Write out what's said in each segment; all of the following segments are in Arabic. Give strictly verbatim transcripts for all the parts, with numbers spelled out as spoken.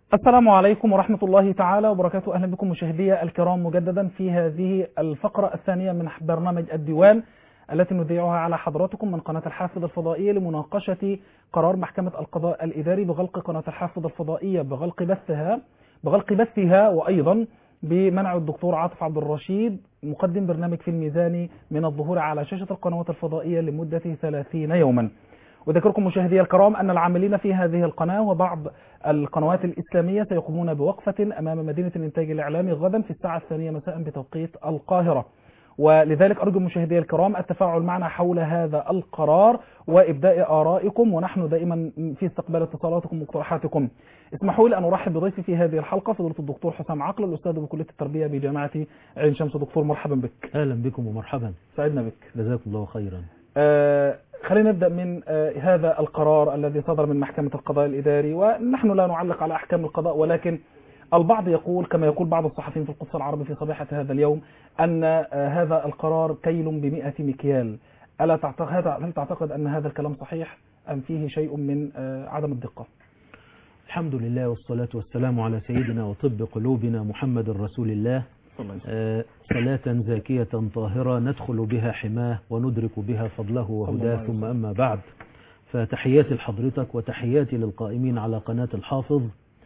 السلام عليكم ورحمة الله تعالى وبركاته. أهلا بكم مشاهدي الكرام مجددا في هذه الفقرة الثانية من برنامج الديوان التي نذيعها على حضراتكم من قناة الحافظ الفضائية لمناقشة قرار محكمة القضاء الإداري بغلق قناة الحافظ الفضائية بغلق بثها بغلق بثها وأيضا بمنع الدكتور عاطف عبد الرشيد مقدم برنامج في الميزان من الظهور على شاشة القنوات الفضائية لمدة ثلاثين يوما. أذكركم مشاهدي الكرام أن العاملين في هذه القناة وبعض القنوات الإسلامية سيقومون بوقفة أمام مدينة الإنتاج الإعلامي غدا في الساعة الثانية مساء بتوقيت القاهرة، ولذلك أرجو مشاهدي الكرام التفاعل معنا حول هذا القرار وإبداء آرائكم، ونحن دائما في استقبال اتصالاتكم ومقترحاتكم. اسمحوا لي أن أرحب بضيفي في هذه الحلقة فضيلة الدكتور حسام عقل الأستاذ بكلية التربية بجامعة عين شمس. دكتور مرحبا بك. أهلا بكم ومرحبا. سعدنا بك. جزاكم الله خيرا. آه خلينا نبدأ من آه هذا القرار الذي صدر من محكمة القضاء الإداري، ونحن لا نعلق على أحكام القضاء، ولكن البعض يقول كما يقول بعض الصحفيين في القدس العربي في صبيحة هذا اليوم أن آه هذا القرار كيل بمئة مكيال. ألا تعتقد هل تعتقد أن هذا الكلام صحيح أم فيه شيء من آه عدم الدقة؟ الحمد لله والصلاة والسلام على سيدنا وطب قلوبنا محمد رسول الله. آه صلاة زاكية طاهرة ندخل بها حماه وندرك بها فضله وهداه، ثم أما بعد، فتحياتي لحضرتك وتحياتي للقائمين على قناة الحافظ.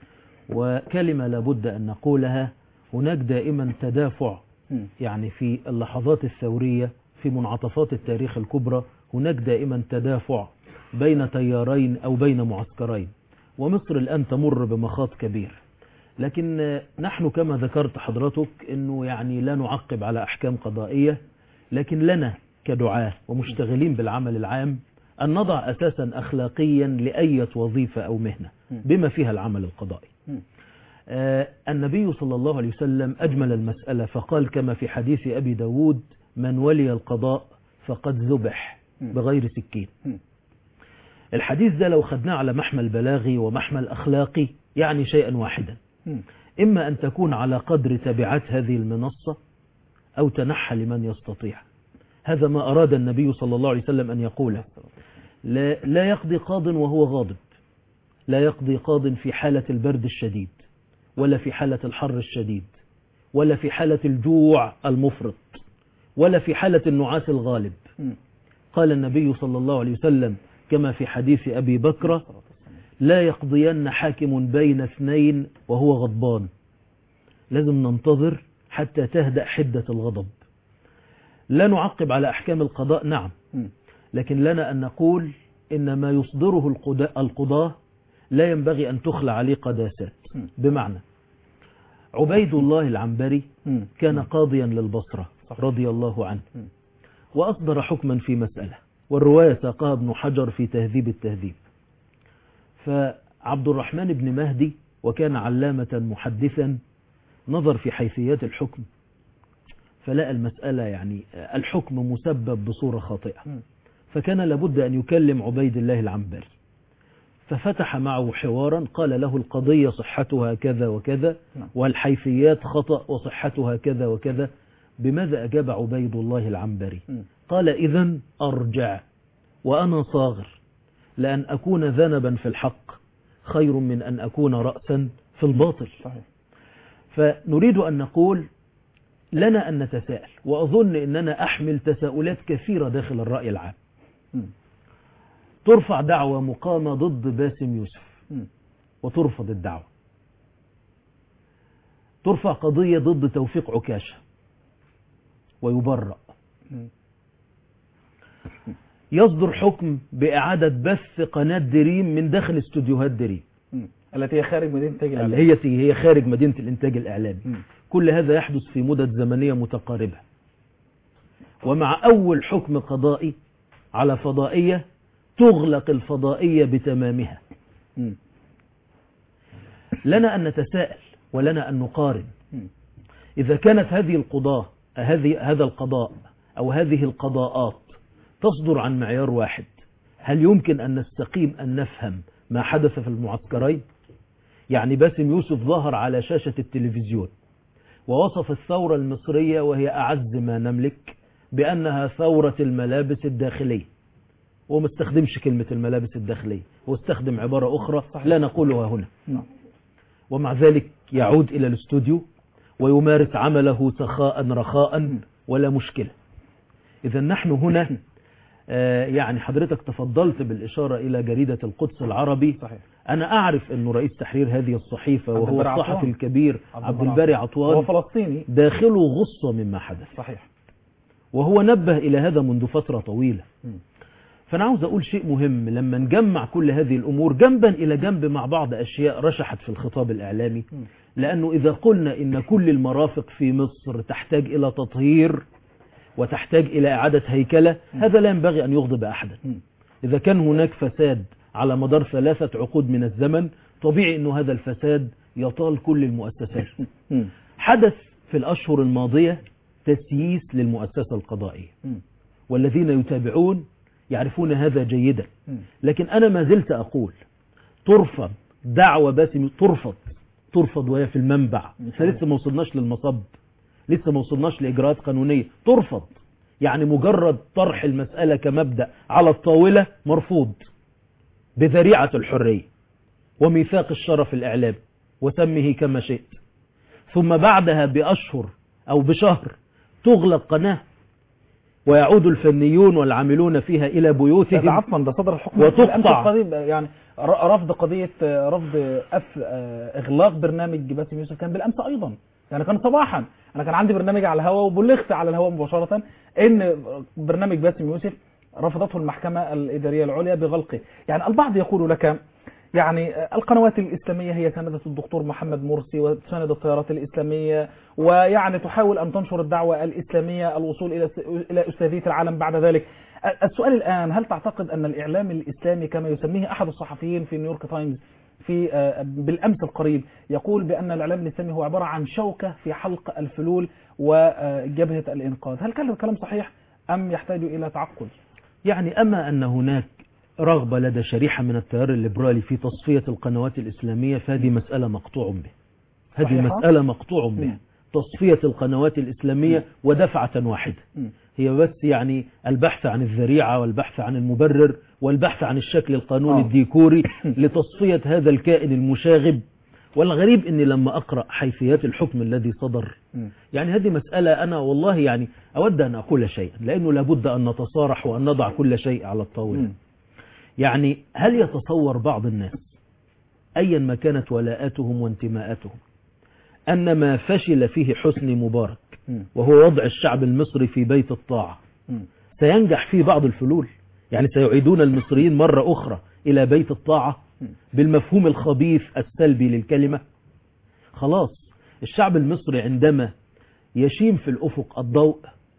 وكلمة لابد أن نقولها، هناك دائما تدافع، يعني في اللحظات الثورية في منعطفات التاريخ الكبرى هناك دائما تدافع بين تيارين أو بين معسكرين، ومصر الآن تمر بمخاض كبير. لكن نحن كما ذكرت حضرتك أنه يعني لا نعقب على أحكام قضائية، لكن لنا كدعاة ومشتغلين بالعمل العام أن نضع أساسا أخلاقيا لأي وظيفة أو مهنة بما فيها العمل القضائي. آه النبي صلى الله عليه وسلم أجمل المسألة فقال كما في حديث أبي داود: من ولي القضاء فقد ذبح بغير سكين. الحديث ده لو خدناه على محمل بلاغي ومحمل أخلاقي يعني شيئا واحدا: إما أن تكون على قدر تبعات هذه المنصة أو تنحى لمن يستطيع. هذا ما أراد النبي صلى الله عليه وسلم أن يقوله. لا, لا يقضي قاض وهو غاضب، لا يقضي قاض في حالة البرد الشديد ولا في حالة الحر الشديد ولا في حالة الجوع المفرط ولا في حالة النعاس الغالب. قال النبي صلى الله عليه وسلم كما في حديث أبي بكر: لا يقضين حاكم بين اثنين وهو غضبان. لازم ننتظر حتى تهدأ حدة الغضب. لا نعقب على أحكام القضاء، نعم، لكن لنا أن نقول إن ما يصدره القضاة لا ينبغي أن تخلع عليه قداسات. بمعنى عبيد الله العنبري كان قاضيا للبصرة رضي الله عنه، وأصدر حكما في مسألة، والرواية ساقها ابن حجر في تهذيب التهذيب. فعبد الرحمن بن مهدي وكان علامة محدثا نظر في حيثيات الحكم فلقى المسألة يعني الحكم مسبب بصورة خاطئة، فكان لابد أن يكلم عبيد الله العنبري، ففتح معه حوارا قال له: القضية صحتها كذا وكذا والحيثيات خطأ وصحتها كذا وكذا. بماذا أجاب عبيد الله العنبري؟ قال: إذن أرجع وأنا صاغر، لأن أكون ذنبا في الحق خير من أن أكون رأسا في الباطل. فنريد أن نقول لنا أن نتساءل، وأظن أننا أحمل تساؤلات كثيرة داخل الرأي العام. ترفع دعوة مقامة ضد باسم يوسف وترفض الدعوة. ترفع قضية ضد توفيق عكاشة ويبرأ. يصدر حكم بإعادة بث قناة دريم من داخل استوديوهات دريم التي هي خارج مدينة الإنتاج الإعلامي، هي هي خارج مدينة الإنتاج الإعلامي. كل هذا يحدث في مدة زمنية متقاربة، ومع أول حكم قضائي على فضائية تغلق الفضائية بتمامها. لنا أن نتساءل ولنا أن نقارن. إذا كانت هذه القضاء هذه هذا القضاء أو هذه القضاءات تصدر عن معيار واحد، هل يمكن أن نستقيم أن نفهم ما حدث في المعسكرين؟ يعني باسم يوسف ظهر على شاشة التلفزيون ووصف الثورة المصرية وهي أعز ما نملك بأنها ثورة الملابس الداخلية، وما استخدمش كلمة الملابس الداخلية، واستخدم عبارة أخرى لا نقولها هنا. ومع ذلك يعود إلى الاستوديو ويمارس عمله سخاء رخاء ولا مشكلة. إذا نحن هنا آه يعني حضرتك تفضلت بالإشارة إلى جريدة القدس العربي. صحيح. أنا أعرف أن رئيس تحرير هذه الصحيفة وهو الصحفي الكبير عبد الباري عطوان هو فلسطيني داخله غصة مما حدث. صحيح. وهو نبه إلى هذا منذ فترة طويلة. م. فأنا عاوز أقول شيء مهم، لما نجمع كل هذه الأمور جنبا إلى جنب مع بعض أشياء رشحت في الخطاب الإعلامي، م. لأنه إذا قلنا إن كل المرافق في مصر تحتاج إلى تطهير وتحتاج إلى إعادة هيكلة، م. هذا لا ينبغي أن يغضب أحدا. م. إذا كان هناك فساد على مدار ثلاثة عقود من الزمن، طبيعي أنه هذا الفساد يطال كل المؤسسات. م. حدث في الأشهر الماضية تسييس للمؤسسة القضائية، م. والذين يتابعون يعرفون هذا جيدا. لكن أنا ما زلت أقول ترفض دعوة باسم، ترفض ترفض وهي في المنبع. لسه ما وصلناش للمصب، لسه ما وصلناش لإجراءات قانونية، ترفض. يعني مجرد طرح المسألة كمبدأ على الطاولة مرفوض بذريعة الحرية وميثاق الشرف الإعلامي وسمه كما شئت. ثم بعدها بأشهر أو بشهر تغلق قناة ويعود الفنيون والعاملون فيها إلى بيوتهم. عفوا ده صدر الحكم وتقطع يعني رفض قضية رفض أف إغلاق برنامج باسم يوسف كان بالأمس أيضا، يعني كان صباحا أنا كان عندي برنامج على الهواء وبلغت على الهواء مباشرة إن برنامج باسم يوسف رفضته المحكمة الإدارية العليا بغلقه. يعني البعض يقول لك يعني القنوات الإسلامية هي سندة الدكتور محمد مرسي وسند التيارات الإسلامية، ويعني تحاول أن تنشر الدعوة الإسلامية الوصول إلى إلى أستاذية العالم بعد ذلك. السؤال الآن، هل تعتقد أن الإعلام الإسلامي كما يسميه أحد الصحفيين في نيويورك تايمز في بالأمس القريب يقول بأن الإعلام الإسلامي هو عبارة عن شوكة في حلق الفلول وجبهة الإنقاذ، هل كان الكلام صحيح أم يحتاج إلى تعقل؟ يعني أما أن هناك رغبة لدى شريحة من التيار الليبرالي في تصفية القنوات الإسلامية فهذه مسألة مقطوع به، هذه مسألة مقطوع به، تصفية القنوات الإسلامية ودفعة واحدة. هي بس يعني البحث عن الذريعة والبحث عن المبرر والبحث عن الشكل القانوني الديكوري لتصفية هذا الكائن المشاغب. والغريب أني لما أقرأ حيثيات الحكم الذي صدر، يعني هذه مسألة أنا والله يعني أود أن أقول شيئا، لأنه لابد أن نتصارح وأن نضع كل شيء على الطاولة. يعني هل يتصور بعض الناس أيا ما كانت ولاءاتهم وانتماءاتهم أن ما فشل فيه حسني مبارك وهو وضع الشعب المصري في بيت الطاعة سينجح فيه بعض الفلول؟ يعني سيعيدون المصريين مرة أخرى إلى بيت الطاعة بالمفهوم الخبيث السلبي للكلمة؟ خلاص الشعب المصري عندما يشيم في الأفق الضوء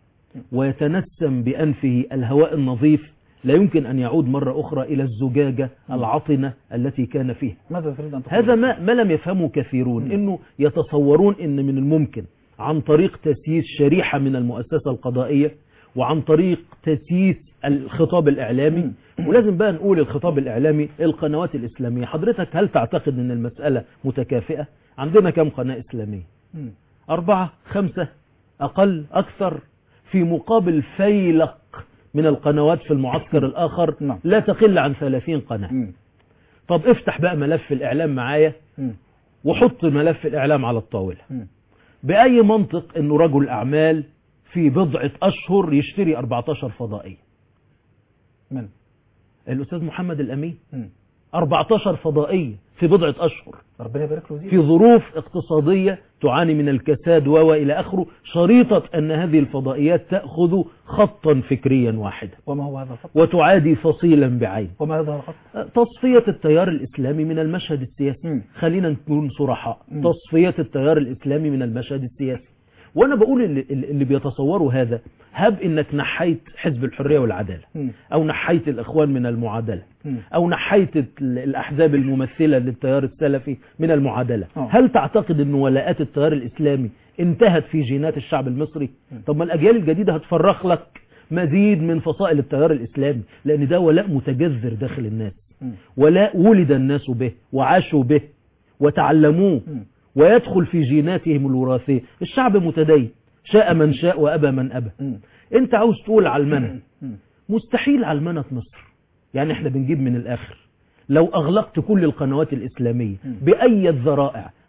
ويتنسم بأنفه الهواء النظيف لا يمكن أن يعود مرة أخرى إلى الزجاجة العطنة التي كان فيها. ماذا تريد أن تقول؟ هذا ما, ما لم يفهمه كثيرون، م. إنه يتصورون إن من الممكن عن طريق تسييس شريحة من المؤسسة القضائية وعن طريق تسييس الخطاب الإعلامي، م. ولازم بقى نقول الخطاب الإعلامي القنوات الإسلامية. حضرتك هل تعتقد أن المسألة متكافئة؟ عندنا كم قناة إسلامية؟ م. أربعة خمسة أقل أكثر، في مقابل فيلق من القنوات في المعسكر الآخر لا تقل عن ثلاثين قناة. طب افتح بقى ملف الإعلام معايا وحط ملف الإعلام على الطاولة. بأي منطق أنه رجل أعمال في بضعة أشهر يشتري أربعة عشر فضائية؟ من؟ الأستاذ محمد الأمين. أربعة عشر فضائية في بضعة أشهر، ربنا يبارك له، في ظروف اقتصادية تعاني من الكساد وإلى آخره، شريطة أن هذه الفضائيات تأخذ خطا فكريا واحدا. وما هو هذا الخط؟ وتعادي فصيلا بعين. وما هذا الخط؟ تصفية التيار الإسلامي من المشهد السياسي. م. خلينا نكون صراحة، تصفية التيار الإسلامي من المشهد السياسي. وأنا بقول اللي, اللي بيتصوروا هذا، هب إنك نحيت حزب الحرية والعدالة، م. أو نحيت الإخوان من المعادلة، م. أو نحيت الأحزاب الممثلة للتيار السلفي من المعادلة، أوه. هل تعتقد أن ولاءات التيار الإسلامي انتهت في جينات الشعب المصري؟ م. طب ما الأجيال الجديدة هتفرخ لك مزيد من فصائل التيار الإسلامي، لأن ده ولاء متجذر داخل الناس، م. ولاء ولد الناس به وعاشوا به وتعلموه، م. ويدخل في جيناتهم الوراثية. الشعب متدين، شاء من شاء وأبى من أبى. م. انت عاوز تقول علمنة، مستحيل علمنة مصر. يعني احنا بنجيب من الآخر، لو أغلقت كل القنوات الإسلامية بأي الذرائع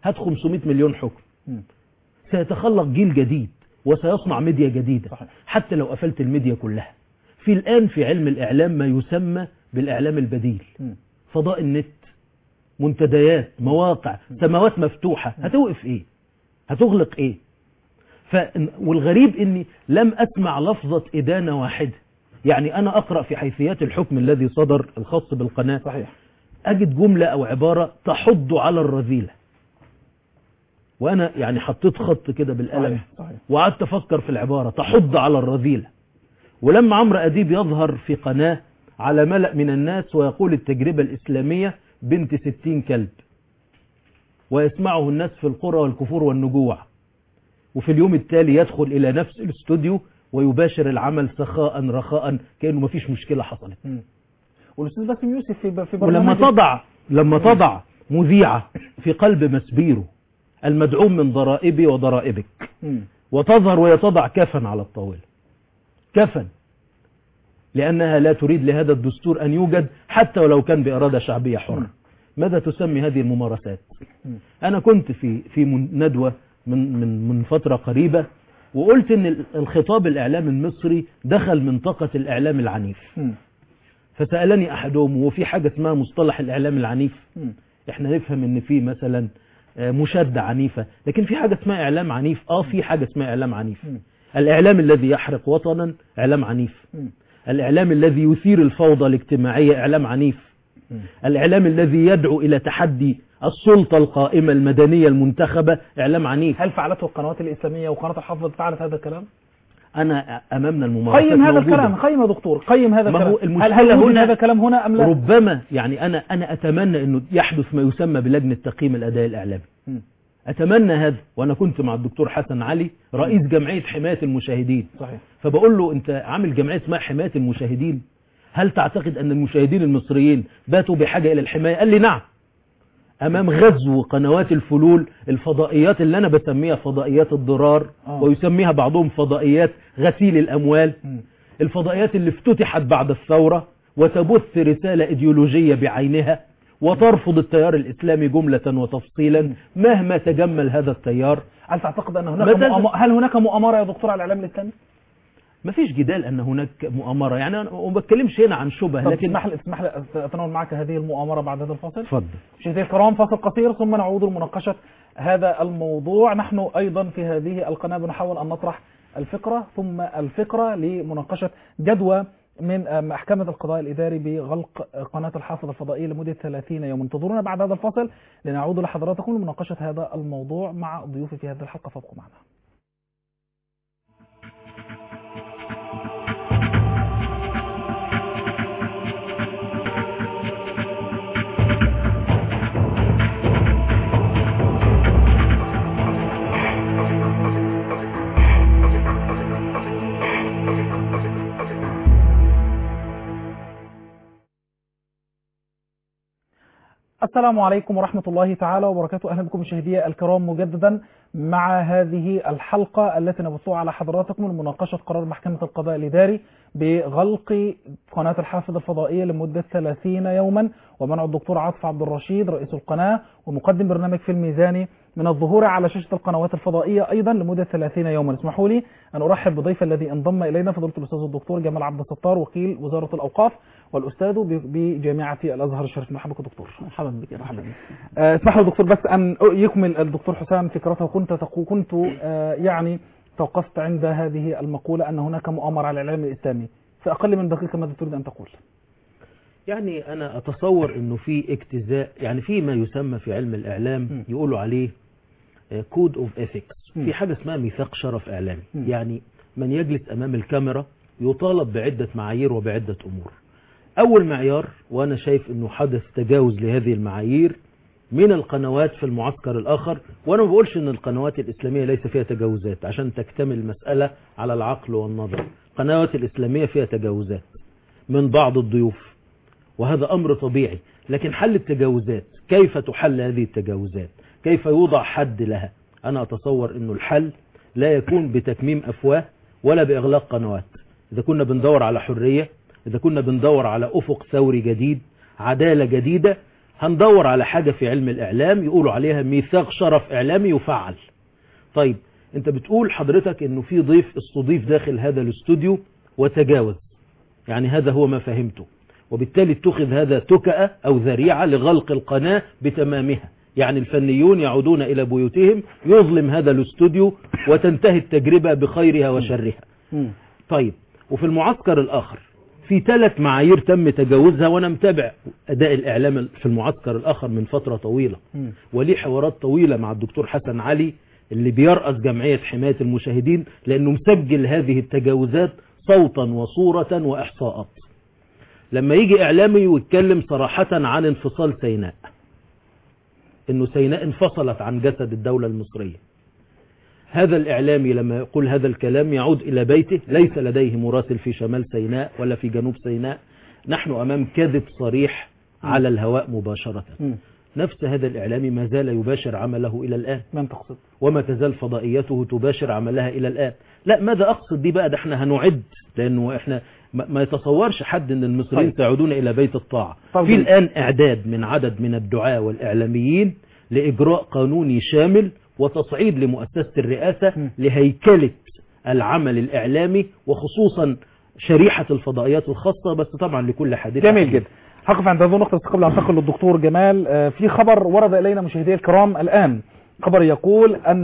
هات خمسمائة مليون حكم. م. سيتخلق جيل جديد وسيصنع ميديا جديدة. صحيح. حتى لو قفلت الميديا كلها. في الآن في علم الإعلام ما يسمى بالإعلام البديل. م. فضاء النت، منتديات، مواقع، سماوات مفتوحة. هتوقف ايه؟ هتغلق ايه؟ ف... والغريب اني لم اسمع لفظة ادانة واحدة. يعني انا اقرأ في حيثيات الحكم الذي صدر الخاص بالقناة، صحيح. اجد جملة او عبارة تحض على الرذيلة، وانا يعني حطيت خط كده بالقلم. صحيح. صحيح. وقعدت افكر في العبارة تحض على الرذيلة. ولما عمرو اديب يظهر في قناة على ملأ من الناس ويقول التجربة الاسلامية بنت ستين كلب، ويسمعه الناس في القرى والكفور والنجوع، وفي اليوم التالي يدخل إلى نفس الاستوديو ويباشر العمل سخاء رخاء كأنه ما فيش مشكلة حصلت. والأستاذ باسم يوسف في في ولما تضع لما تضع مذيعة في قلب مسبيره المدعوم من ضرائبي وضرائبك، وتظهر وهي تضع كفن على الطاولة، كفن، لأنها لا تريد لهذا الدستور أن يوجد حتى ولو كان بإرادة شعبية حرة. ماذا تسمي هذه الممارسات؟ أنا كنت في في ندوة من من من فترة قريبة، وقلت إن الخطاب الإعلامي المصري دخل منطقة الإعلام العنيف. فسألني أحدهم، وفي حاجة اسمها مصطلح الإعلام العنيف؟ إحنا نفهم إن في مثلا مشادة عنيفة، لكن في حاجة اسمها إعلام عنيف. آه في حاجة اسمها إعلام عنيف. الإعلام الذي يحرق وطنا إعلام عنيف. الإعلام الذي يثير الفوضى الاجتماعية إعلام عنيف. الإعلام الذي يدعو إلى تحدي السلطة القائمة المدنية المنتخبة إعلام عنيف. هل فعلته القنوات الإسلامية وقناة الحافظ فعلت هذا الكلام؟ أنا أمامنا الممارسات قيم هذا موجودة. الكلام، قيم يا دكتور، قيم هذا الكلام. هل هل هنا هذا الكلام هنا أم لا؟ ربما يعني أنا أنا أتمنى إنه يحدث ما يسمى بلجنة تقييم الأداء الإعلامي. م. أتمنى هذا، وأنا كنت مع الدكتور حسن علي رئيس جمعية حماية المشاهدين. صحيح. فبقول له أنت عامل جمعية اسمها حماية المشاهدين، هل تعتقد أن المشاهدين المصريين باتوا بحاجة إلى الحماية؟ قال لي نعم. أمام غزو قنوات الفلول، الفضائيات اللي أنا بسميها فضائيات الضرار، آه. ويسميها بعضهم فضائيات غسيل الأموال. م. الفضائيات اللي افتتحت بعد الثورة وتبث رسالة إيديولوجية بعينها وترفض التيار الإسلامي جملة وتفصيلا مهما تجمل هذا التيار. هل تعتقد أن هناك مؤم... هل هناك مؤامرة يا دكتور على الإعلام الإسلامي؟ ما فيش جدال أن هناك مؤامرة، يعني أنا ما بتكلمش هنا عن شبه، لكن اسمح لي اسمح لي أتناول معك هذه المؤامرة بعد هذا الفاصل. اتفضل. مشاهدينا الكرام، فاصل قصير ثم نعود لمناقشة هذا الموضوع. نحن أيضا في هذه القناة بنحاول أن نطرح الفكرة ثم الفكرة لمناقشة جدوى من محكمة القضاء الإداري بغلق قناة الحافظ الفضائية لمدة ثلاثين يوما. انتظرونا بعد هذا الفاصل لنعود لحضراتكم لمناقشة هذا الموضوع مع ضيوفي في هذه الحلقة، فابقوا معنا. السلام عليكم ورحمة الله تعالى وبركاته. أهلا بكم مشاهدي الكرام مجددا مع هذه الحلقة التي نبثها على حضراتكم لمناقشة قرار محكمة القضاء الإداري بغلق قناة الحافظ الفضائية لمدة ثلاثين يوما ومنع الدكتور عاطف عبد الرشيد رئيس القناة ومقدم برنامج في الميزاني من الظهور على شاشة القنوات الفضائية أيضا لمدة ثلاثين يوما. اسمحوا لي أن أرحب بضيف الذي انضم إلينا فضيلة الأستاذ الدكتور جمال عبد الستار وكيل وزارة الأوقاف والأستاذ بجامعة الأزهر الشريف. مرحبا بك دكتور. مرحبا بك. مرحبا بك. اسمح لي دكتور بس أن يكمل الدكتور حسام فكرته. كنت كنت يعني توقفت عند هذه المقولة أن هناك مؤامرة على الإعلام الإسلامي. في أقل من دقيقة ماذا تريد أن تقول؟ يعني أنا أتصور أنه في اجتزاء، يعني في ما يسمى في علم الإعلام م. يقولوا عليه كود اوف ايثكس، في حاجة اسمها ميثاق شرف إعلامي. م. يعني من يجلس أمام الكاميرا يطالب بعدة معايير وبعدة أمور. أول معيار، وأنا شايف أنه حدث تجاوز لهذه المعايير من القنوات في المعسكر الآخر، وأنا ما بقولش أن القنوات الإسلامية ليس فيها تجاوزات عشان تكتمل المسألة على العقل والنظر. القنوات الإسلامية فيها تجاوزات من بعض الضيوف وهذا أمر طبيعي، لكن حل التجاوزات، كيف تحل هذه التجاوزات؟ كيف يوضع حد لها؟ أنا أتصور أنه الحل لا يكون بتكميم أفواه ولا بإغلاق قنوات. إذا كنا بندور على حرية، إذا كنا بندور على أفق ثوري جديد، عدالة جديدة، هندور على حاجة في علم الإعلام يقولوا عليها ميثاق شرف إعلامي يفعل. طيب انت بتقول حضرتك انه في ضيف استضيف داخل هذا الاستوديو وتجاوز، يعني هذا هو ما فهمته، وبالتالي اتخذ هذا تكأة أو ذريعة لغلق القناة بتمامها، يعني الفنيون يعودون إلى بيوتهم يظلم هذا الاستوديو وتنتهي التجربة بخيرها وشرها. طيب وفي المعسكر الآخر في ثلاث معايير تم تجاوزها، وانا متابع اداء الاعلام في المعسكر الاخر من فترة طويلة، وليه حوارات طويلة مع الدكتور حسن علي اللي بيرأس جمعية حماية المشاهدين، لانه مسجل هذه التجاوزات صوتا وصورة واحصاءات. لما يجي اعلامي ويتكلم صراحة عن انفصال سيناء، انه سيناء انفصلت عن جسد الدولة المصرية، هذا الإعلامي لما يقول هذا الكلام يعود إلى بيته، ليس لديه مراسل في شمال سيناء ولا في جنوب سيناء، نحن أمام كذب صريح على الهواء مباشرة. م. نفس هذا الإعلامي ما زال يباشر عمله إلى الآن. من تقصد؟ وما تزال فضائيته تباشر عملها إلى الآن. لا ماذا أقصد دي بقى، ده احنا هنعد، لأنه احنا ما يتصورش حد أن المصريين سيعودون إلى بيت الطاعة. طيب. في الآن إعداد من عدد من الدعاة والإعلاميين لإجراء قانوني شامل وتصعيد لمؤسسة الرئاسة م. لهيكلة العمل الإعلامي، وخصوصا شريحة الفضائيات الخاصة، بس طبعا لكل حديث. جميل جدا. هقف عند هذه النقطة قبل أن انتقل للدكتور جمال. في خبر ورد إلينا مشاهدي الكرام الآن، خبر يقول أن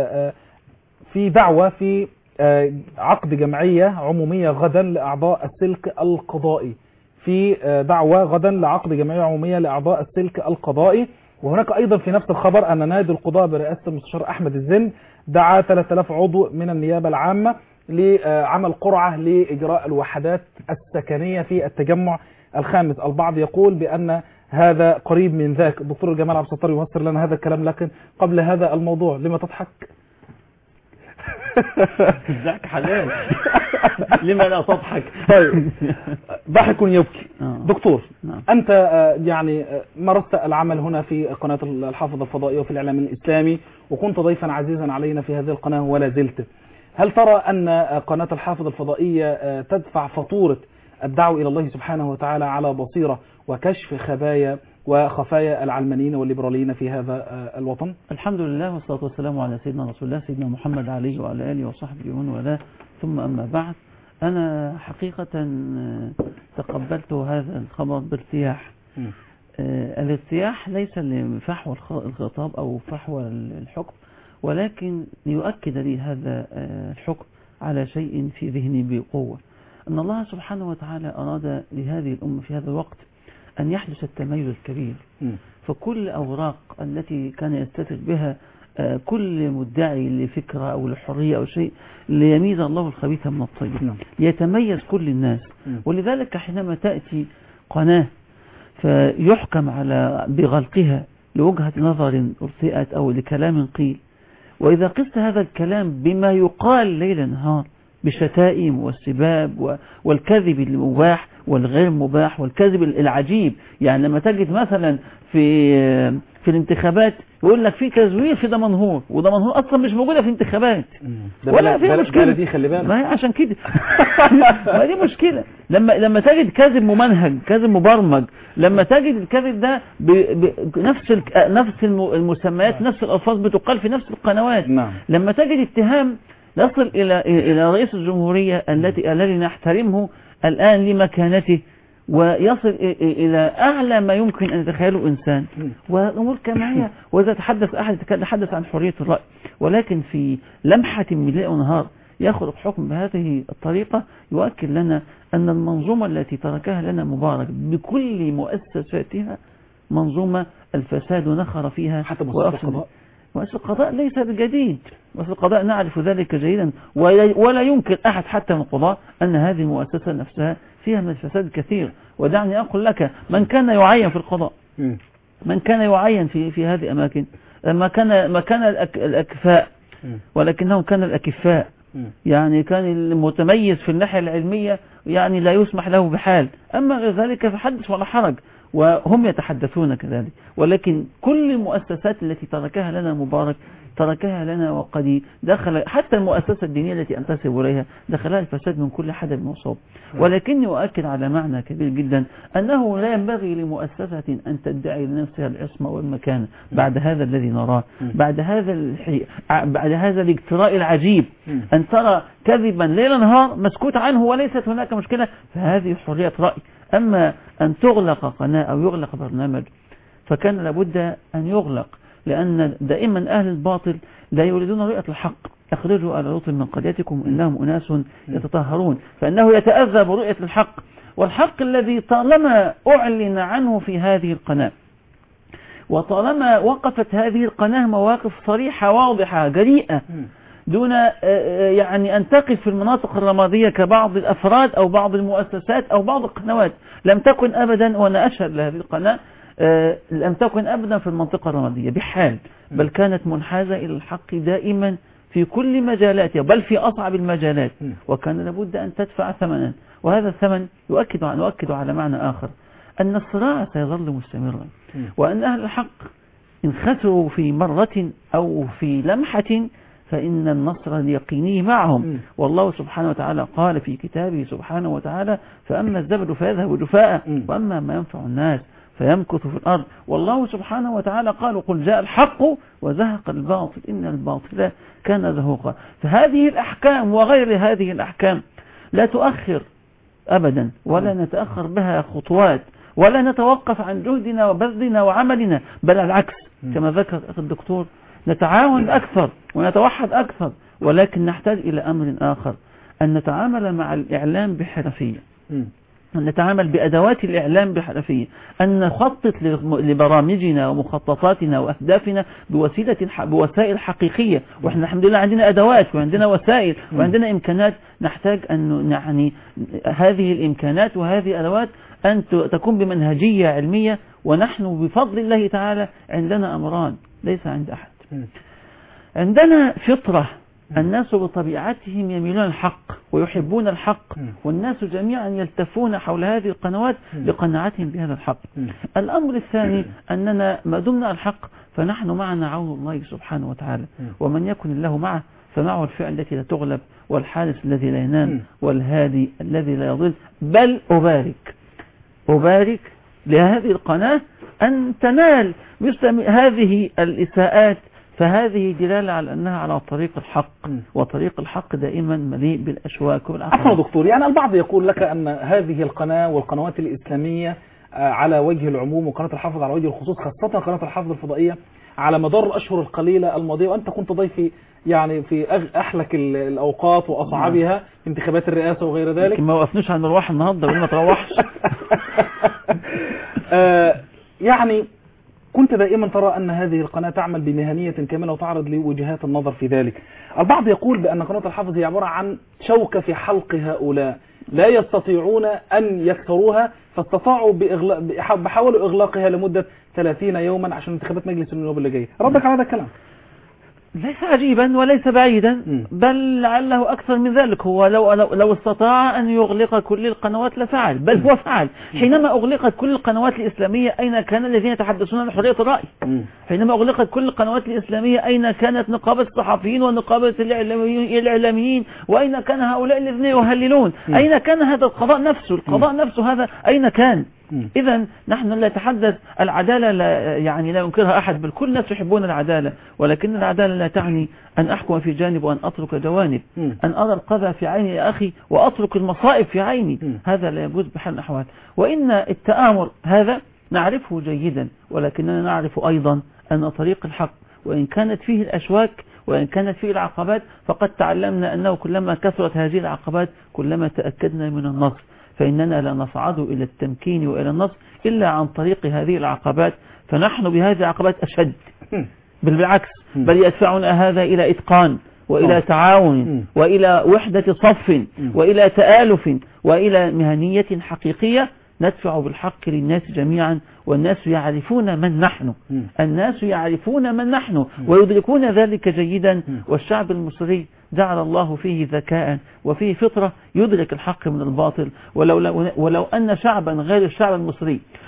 في دعوة في عقد جمعية عمومية غدا لأعضاء السلك القضائي، في دعوة غدا لعقد جمعية عمومية لأعضاء السلك القضائي. وهناك أيضا في نفس الخبر أن نادي القضاء برئاسة المستشار أحمد الزن دعا ثلاثة آلاف عضو من النيابة العامة لعمل قرعة لإجراء الوحدات السكنية في التجمع الخامس. البعض يقول بأن هذا قريب من ذاك. الدكتور جمال عبد الستار يفسر لنا هذا الكلام، لكن قبل هذا الموضوع لما تضحك؟ ذاك حلال. لما لا تضحك؟ طيب ضحك يبكي. دكتور أنت يعني مارست العمل هنا في قناة الحافظ الفضائية وفي الإعلام الإسلامي، وكنت ضيفا عزيزا علينا في هذه القناة ولا زلت. هل ترى أن قناة الحافظ الفضائية تدفع فاتورة الدعوة إلى الله سبحانه وتعالى على بصيرة وكشف خبايا وخفايا العلمانيين والليبراليين في هذا الوطن؟ الحمد لله والصلاة والسلام على سيدنا رسول الله سيدنا محمد عليه وعلى آله وصحبه ومن والاه، ثم أما بعد. أنا حقيقة تقبلت هذا الخبر بارتياح. آه الارتياح ليس لفحوى الخطاب أو فحوى الحكم، ولكن ليؤكد لي هذا آه الحكم على شيء في ذهني بقوة، أن الله سبحانه وتعالى أراد لهذه الأمة في هذا الوقت أن يحدث التميز الكبير. م. فكل أوراق التي كان يستتر بها آه كل مدعي لفكرة أو لحرية أو شيء ليميز الله الخبيث من الطيب، م. ليتميز كل الناس. م. ولذلك حينما تأتي قناة فيحكم على بغلقها لوجهة نظر أرتئت أو لكلام قيل، وإذا قست هذا الكلام بما يقال ليل نهار بالشتائم والسباب والكذب المباح والغير مباح والكذب العجيب، يعني لما تجد مثلا في في الانتخابات يقول لك في تزوير في دمنهور، ودمنهور اصلا مش موجوده في الانتخابات ولا فيها مشكله دي، خلي بالك، ما هي عشان كده ما دي مشكله. لما لما تجد كذب ممنهج، كذب مبرمج، لما تجد الكذب ده بنفس نفس المسميات، نفس الالفاظ بتقال في نفس القنوات، نعم. لما تجد اتهام يصل الى الى رئيس الجمهوريه التي الذي نحترمه الان لمكانته، ويصل إلى أعلى ما يمكن أن يتخيله إنسان، والأمور كما هي. وإذا تحدث أحد يتحدث عن حرية الرأي، ولكن في لمحة من ليل ونهار يخرج حكم بهذه الطريقة، يؤكد لنا أن المنظومة التي تركها لنا مبارك بكل مؤسساتها منظومة الفساد نخر فيها. حتى مؤسسة القضاء، مؤسسة القضاء ليس بجديد، مؤسسة القضاء نعرف ذلك جيدا، ولا يمكن أحد حتى من القضاء أن هذه المؤسسة نفسها فيها من الفساد كثير. ودعني أقول لك، من كان يعين في القضاء، من كان يعين في في هذه الأماكن، ما كان ما كان الأكفاء، ولكنهم كانوا الأكفاء، يعني كان المتميز في الناحية العلمية يعني لا يسمح له بحال، أما غير ذلك فحدث ولا حرج. وهم يتحدثون كذلك. ولكن كل المؤسسات التي تركها لنا مبارك تركها لنا وقد دخل حتى المؤسسة الدينية التي أنتسب إليها دخلها الفساد من كل حدب وصوب. ولكني أؤكد على معنى كبير جدا أنه لا ينبغي لمؤسسة أن تدعي لنفسها العصمة والمكانة بعد هذا الذي نراه، بعد هذا الحي... بعد هذا الاجتراء العجيب، أن ترى كذبا ليل نهار مسكوت عنه وليست هناك مشكلة، فهذه حرية رأي. أما أن تغلق قناة أو يغلق برنامج فكان لابد أن يغلق، لأن دائما أهل الباطل لا يريدون رؤية الحق. اخرجوا آل لوط من قريتكم إنهم أناس يتطهرون، فإنه يتأذى برؤية الحق، والحق الذي طالما أعلن عنه في هذه القناة، وطالما وقفت هذه القناة مواقف صريحة واضحة جريئة دون يعني أن تقف في المناطق الرمادية كبعض الأفراد أو بعض المؤسسات أو بعض القنوات، لم تكن أبدا، وأنا أشهد لهذه القناة، لم تكن أبدا في المنطقة الرمادية بحال، بل كانت منحازة إلى الحق دائما في كل مجالاتها، بل في أصعب المجالات، وكان لابد أن تدفع ثمنا. وهذا الثمن يؤكد يؤكد على معنى آخر، أن الصراع سيظل مستمرا، وأن أهل الحق إن خسروا في مرة أو في لمحة فإن النصر اليقيني معهم. والله سبحانه وتعالى قال في كتابه سبحانه وتعالى: فأما الزبد فيذهب جفاء وأما ما ينفع الناس فيمكث في الأرض. والله سبحانه وتعالى قال: قل جاء الحق وزهق الباطل إن الباطل كان زهوقا. فهذه الأحكام وغير هذه الأحكام لا تؤخر أبدا، ولا نتأخر بها خطوات، ولا نتوقف عن جهدنا وبذلنا وعملنا، بل العكس كما ذكر الدكتور، نتعاون أكثر ونتوحد أكثر. ولكن نحتاج إلى أمر آخر، أن نتعامل مع الإعلام بحرفية، أن نتعامل بأدوات الإعلام بحرفية، أن نخطط لبرامجنا ومخططاتنا وأهدافنا بوسيلة بوسائل حقيقية. وإحنا الحمد لله عندنا أدوات وعندنا وسائل وعندنا إمكانات. نحتاج أن يعني هذه الإمكانات وهذه الأدوات أن تكون بمنهجية علمية. ونحن بفضل الله تعالى عندنا أمران ليس عند أحد. عندنا فطرة، الناس بطبيعتهم يميلون الحق ويحبون الحق، والناس جميعا يلتفون حول هذه القنوات لقناعتهم بهذا الحق. الأمر الثاني أننا ما دمنا الحق فنحن معنا عون الله سبحانه وتعالى، ومن يكن الله معه فمعه الفعل التي لا تغلب، والحارس الذي لا ينام، والهادي الذي لا يضل. بل أبارك أبارك لهذه القناة أن تنال مثل هذه الإساءات، فهذه دلالة على أنها على طريق الحق، وطريق الحق دائما مليء بالأشواك والعقبات. أفضل دكتور، يعني البعض يقول لك أن هذه القناة والقنوات الإسلامية على وجه العموم وقناة الحافظ على وجه الخصوص، خاصة قناة الحافظ الفضائية، على مدار الأشهر القليلة الماضية، وأنت كنت ضيفي يعني في أحلك الأوقات وأصعبها في انتخابات الرئاسة وغير ذلك. ما وقفناش على المروح النهاردة ولا ما تروحش. يعني كنت دائما ترى أن هذه القناة تعمل بمهنية كاملة وتعرض لوجهات النظر في ذلك. البعض يقول بأن قناة الحافظ هي عبارة عن شوكة في حلق هؤلاء لا يستطيعون أن يكسروها، فاستطاعوا بإغلاق بحاولوا إغلاقها لمدة ثلاثين يوما عشان انتخابات مجلس النواب اللي جاي. ردك على هذا الكلام؟ ليس عجيبا وليس بعيدا، بل لعله أكثر من ذلك. هو لو, لو, لو استطاع أن يغلق كل القنوات لفعل، بل هو فعل. حينما أغلقت كل القنوات الإسلامية أين كان الذين يتحدثون عن حرية الرأي؟ حينما أغلقت كل القنوات الإسلامية أين كانت نقابة الصحفيين ونقابة الإعلاميين؟ وأين كان هؤلاء الذين يهللون؟ أين كان هذا القضاء نفسه؟ القضاء نفسه هذا أين كان؟ إذا نحن لا نتحدث العدالة، لا يعني لا ينكرها أحد، بل كل الناس يحبون العدالة، ولكن العدالة لا تعني أن أحكم في جانب وأن أترك جوانب، أن أرى القذى في عيني يا أخي وأترك المصائب في عيني، هذا لا يجوز بحال الأحوال. وإن التآمر هذا نعرفه جيدا، ولكننا نعرف أيضا أن طريق الحق وإن كانت فيه الأشواك وإن كانت فيه العقبات، فقد تعلمنا أنه كلما كثرت هذه العقبات كلما تأكدنا من النصر، فإننا لا نصعد إلى التمكين وإلى النصر إلا عن طريق هذه العقبات. فنحن بهذه العقبات أشد، بل بالعكس، بل يدفعنا هذا إلى إتقان وإلى تعاون وإلى وحدة صف وإلى تآلف وإلى مهنية حقيقية ندفع بالحق للناس جميعا. والناس يعرفون من نحن، الناس يعرفون من نحن ويدركون ذلك جيدا. والشعب المصري جعل الله فيه ذكاء وفيه فطرة يدرك الحق من الباطل. ولو, ولو أن شعبا غير الشعب المصري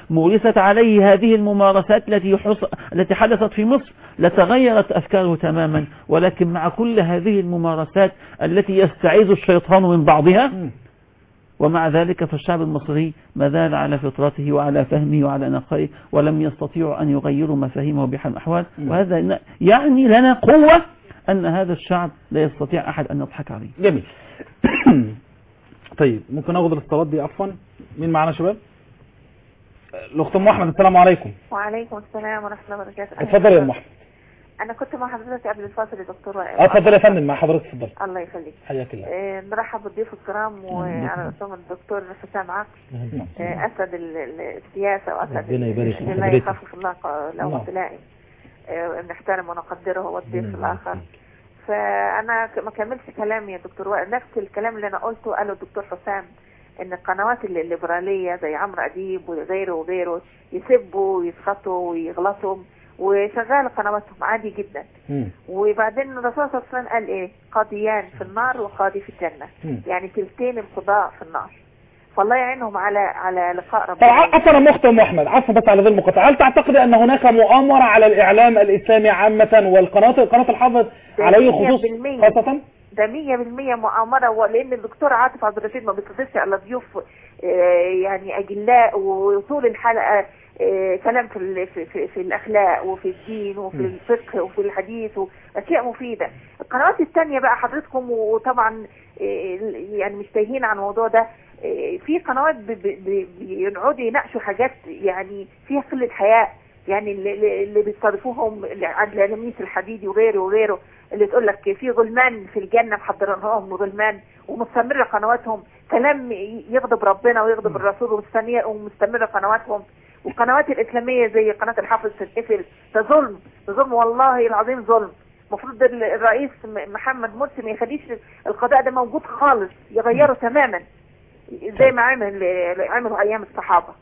مورست عليه هذه الممارسات التي التي حدثت في مصر لتغيرت أفكاره تماما. ولكن مع كل هذه الممارسات التي يستعيذ الشيطان من بعضها، ومع ذلك فالشعب المصري ما زال على فطرته وعلى فهمه وعلى نقائه، ولم يستطيعوا أن يغيروا مفاهيمه بحال الأحوال. وهذا يعني لنا قوة أن هذا الشعب لا يستطيع أحد أن يضحك عليه. جميل. طيب ممكن أخذ الاتصالات دي عفوا؟ مين معنا شباب؟ الأخت أم أحمد، السلام عليكم. وعليكم السلام ورحمة الله وبركاته. اتفضل يا أم أحمد. أنا كنت مع حضرتك قبل الفاصل يا دكتور وائل. اتفضل يا فندم، مع حضرتك اتفضل. الله يخليك. حياك الله. آه نرحب بالضيوف الكرام وعلى رأسهم الدكتور حسام عقل، آه أسد السياسة وأسد الله يخفف الله لومة لائم. آه نحترم ونقدره هو الضيف الآخر. فأنا ما كملش كلامي يا دكتور وائل، نفس الكلام اللي أنا قلته قاله الدكتور حسام، ان القنوات الليبراليه زي عمرو اديب وغيره وغيره يسبوا ويسخطوا ويغلطوا وشغال قنواتهم عادي جدا. م. وبعدين الرسول صلى الله عليه وسلم قال ايه؟ قاضيان في النار وقاضي في الجنه. م. يعني تلتين القضاء في النار، فالله يعينهم على على لقاء ربنا. عفوا يا اخت ام احمد، عفوا بس على ذي المقاطعه، هل تعتقد ان هناك مؤامره على الاعلام الاسلامي عامه والقناه قناه الحافظ على خصوص خاصه؟ ده مية بالمية مؤامرة، لأن الدكتور عاطف عبد الرشيد ما بيستضيفش على ضيوف يعني أجلاء، وطول الحلقة كلام في, في, في, في الأخلاق وفي الدين وفي الفقه وفي الحديث وأشياء مفيدة. القنوات الثانية بقى حضرتكم وطبعا يعني مش تايهين عن الموضوع ده، في قنوات بيقعدوا يناقشوا حاجات يعني فيها قلة حياء، يعني اللي, اللي بيستضيفوهم عند لميس الحديدي وغيره وغيره، اللي تقول لك في غلمان في الجنة محضرينهم غلمان، ومستمرة قنواتهم كلام يغضب ربنا ويغضب الرسول، ومستمرة قنواتهم. والقنوات الإسلامية زي قناة الحافظ تتقفل، ده ظلم، ده ظلم والله العظيم ظلم. المفروض الرئيس محمد مرسي ما يخليش القضاء ده موجود خالص، يغيره تماما زي ما عمل عملوا أيام الصحابة.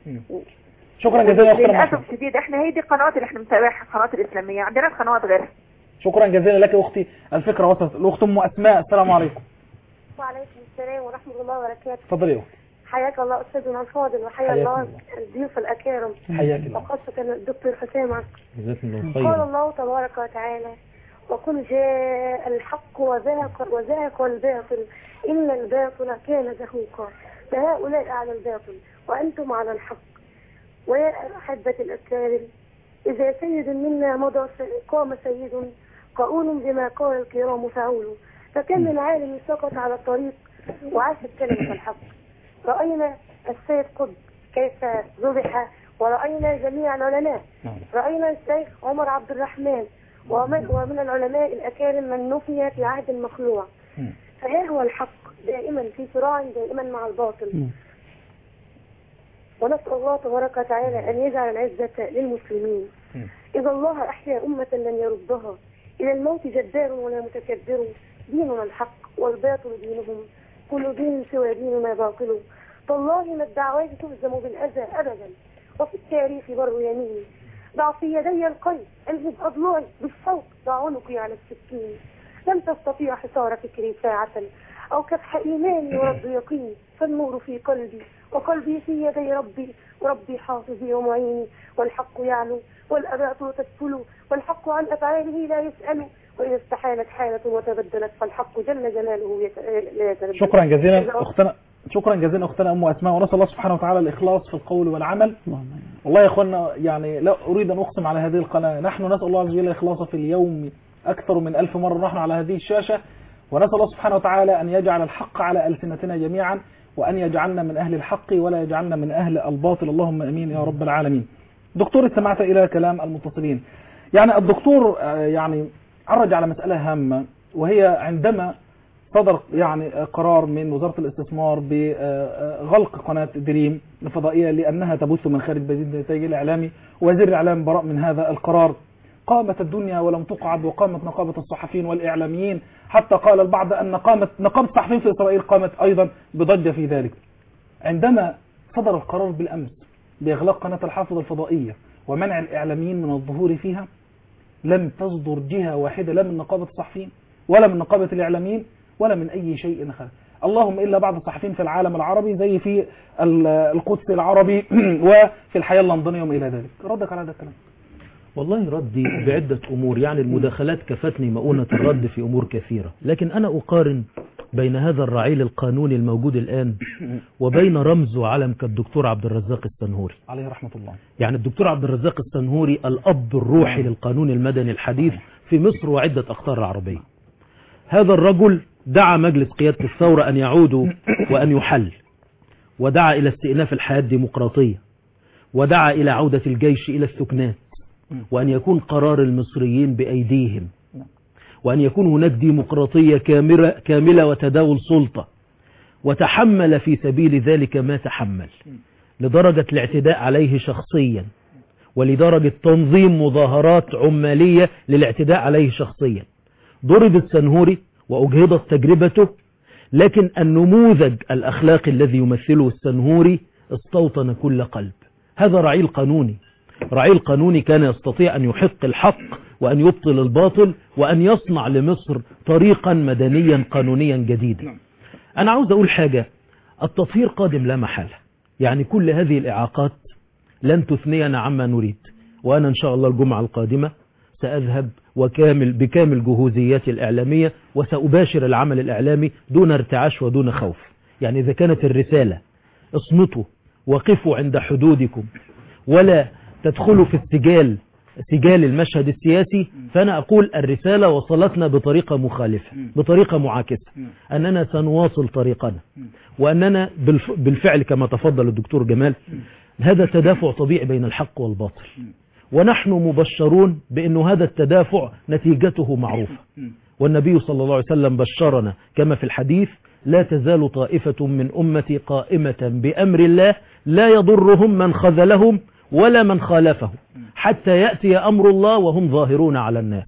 شكرا جزيلا اختنا. للأسف الشديد احنا هي دي القنوات اللي احنا متابعها، القنوات الإسلامية، عندنا قنوات غيرها. شكرا جزيلا لك اختي، الفكره وصلت. الاخت ام اسماء، السلام عليكم. وعليكم السلام ورحمه الله وبركاته. اتفضلي يا اختي. حياك الله استاذنا الفاضل، وحيا الله الضيوف الاكارم، حياك الله، وخاصه الدكتور حسام عقل. جزاك الله خيرا. قال الله تبارك وتعالى: وقل جاء الحق وزهق وزهق الباطل ان الباطل كان زهوقا فهؤلاء على الباطل وانتم على الحق. ويا احبه الاكارم، إذا سيد منا مضى قام سيد قائول بما قال الكرام فعول، فكم من عالم سقط على الطريق وعاشت كلمة الحق. رأينا السيد قطب كيف ذبح، ورأينا جميع العلماء، رأينا الشيخ عمر عبد الرحمن، ومن, ومن العلماء الأكارم من نفي في عهد المخلوع. فها هو الحق دائما في صراع دائما مع الباطل. ونسأل الله تبارك وتعالى أن يجعل العزة للمسلمين. إذا الله أحيا أمة لن يردها، إلى الموت جدار ولا متكبر، ديننا الحق والباطل دينهم، كل دين سوى ديننا باطل. تالله ما الدعوات تهزم بالأذى أبدا، وفي التاريخ بر يمين. ضع في يدي القلب ألهب أضلعي بالصوت، ضع عنقي على السكين. لم تستطيع حصار فكري ساعة أو كبح إيماني ورد يقيني، فالنور في قلبي وقلبي في يدي ربي، وربي حافظي ومعيني. والحق يعلو والأباطل تسفل، والحق عن أفعاله لا يسأل، وإذا استحالت حالة وتبدلت فالحق جل جلاله لا يتبدل. شكرا جزيلا أختنا، شكرا جزيلا أختنا أم أسماء، ونسأل الله سبحانه وتعالى الإخلاص في القول والعمل. والله يا أخوانا يعني لا أريد أن أقسم على هذه القناة، نحن نسأل الله عز وجل الإخلاص في اليوم أكثر من ألف مرة نحن على هذه الشاشة، ونسأل الله سبحانه وتعالى أن يجعل الحق على ألسنتنا جميعا، وأن يجعلنا من أهل الحق ولا يجعلنا من أهل الباطل، اللهم أمين يا رب العالمين. دكتور، استمعت إلى كلام المتصلين. يعني الدكتور يعني عرج على مسألة هامة، وهي عندما صدر يعني قرار من وزارة الاستثمار بغلق قناة دريم الفضائية لأنها تبث من خارج بلد النتاج الإعلامي، وزير الإعلام براء من هذا القرار، قامت الدنيا ولم تقعد، وقامت نقابة الصحفيين والإعلاميين، حتى قال البعض أن قامت نقابة الصحفيين في إسرائيل قامت أيضا بضجة في ذلك. عندما صدر القرار بالأمس بإغلاق قناة الحافظ الفضائية ومنع الإعلاميين من الظهور فيها، لم تصدر جهة واحدة لا من نقابة الصحفيين ولا من نقابة الإعلاميين ولا من أي شيء آخر. اللهم إلا بعض الصحفيين في العالم العربي زي في القدس العربي وفي الحياة اللندنية وما إلى ذلك. ردك على هذا الكلام؟ والله ردي بعدة أمور، يعني المداخلات كفتني مؤونة الرد في أمور كثيرة، لكن أنا أقارن بين هذا الرعيل القانوني الموجود الآن وبين رمز وعلم كالدكتور عبد الرزاق السنهوري عليه رحمة الله. يعني الدكتور عبد الرزاق السنهوري الأب الروحي للقانون المدني الحديث في مصر وعدة أقطار العربية. هذا الرجل دعا مجلس قيادة الثورة أن يعودوا وأن يحل، ودعا إلى استئناف الحياة الديمقراطية، ودعا إلى عودة الجيش إلى السكنات، وأن يكون قرار المصريين بأيديهم، وأن يكون هناك ديمقراطية كاملة, كاملة وتداول سلطة، وتحمل في سبيل ذلك ما تحمل لدرجة الاعتداء عليه شخصيا، ولدرجة تنظيم مظاهرات عمالية للاعتداء عليه شخصيا. ضرب السنهوري وأجهضت تجربته، لكن النموذج الأخلاقي الذي يمثله السنهوري استوطن كل قلب. هذا رعيل قانوني، رعيل قانوني كان يستطيع أن يحق الحق وأن يبطل الباطل وأن يصنع لمصر طريقا مدنيا قانونيا جديدا. أنا عاوز أقول حاجة، التطهير قادم لا محالة، يعني كل هذه الإعاقات لن تثنينا عما نريد، وأنا إن شاء الله الجمعة القادمة سأذهب وكامل بكامل جهوزياتي الإعلامية وسأباشر العمل الإعلامي دون ارتعاش ودون خوف. يعني إذا كانت الرسالة اصمتوا وقفوا عند حدودكم ولا تدخلوا في السجال سجال المشهد السياسي، فأنا أقول الرسالة وصلتنا بطريقة مخالفة، بطريقة معاكسة، أننا سنواصل طريقنا، وأننا بالفعل كما تفضل الدكتور جمال هذا تدافع طبيعي بين الحق والباطل، ونحن مبشرون بأن هذا التدافع نتيجته معروفة، والنبي صلى الله عليه وسلم بشرنا كما في الحديث: لا تزال طائفة من أمتي قائمة بأمر الله لا يضرهم من خذلهم ولا من خالفهم حتى يأتي أمر الله وهم ظاهرون على الناس.